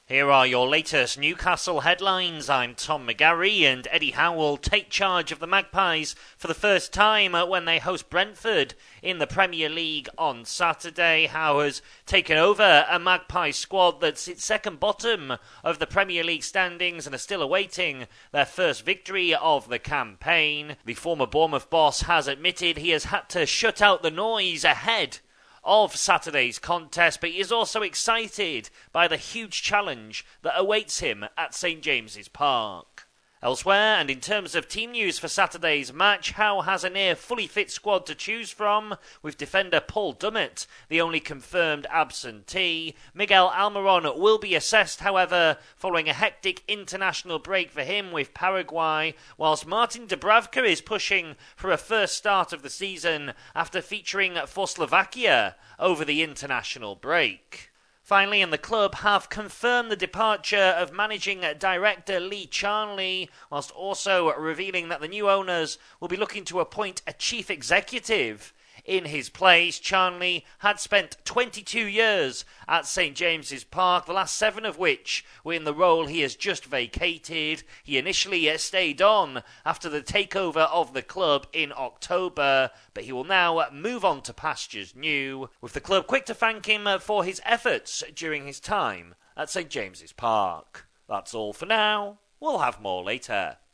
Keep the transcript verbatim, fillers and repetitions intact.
Here are your latest Newcastle headlines. I'm Tom McGarry, and Eddie Howe will take charge of the Magpies for the first time when they host Brentford in the Premier League on Saturday. Howe has taken over a Magpies squad that sits second bottom of the Premier League standings and are still awaiting their first victory of the campaign. The former Bournemouth boss has admitted he has had to shut out the noise ahead of Saturday's contest, but he is also excited by the huge challenge that awaits him at St James's Park. Elsewhere, and in terms of team news for Saturday's match, Howe has a near fully fit squad to choose from, with defender Paul Dummett the only confirmed absentee. Miguel Almiron will be assessed, however, following a hectic international break for him with Paraguay, whilst Martin Dubravka is pushing for a first start of the season after featuring for Slovakia over the international break. Finally, and the club have confirmed the departure of managing director Lee Charnley, whilst also revealing that the new owners will be looking to appoint a chief executive in his place. Charnley had spent twenty-two years at St James's Park, the last seven of which were in the role he has just vacated. He initially stayed on after the takeover of the club in October, but he will now move on to pastures new, with the club quick to thank him for his efforts during his time at St James's Park. That's all for now. We'll have more later.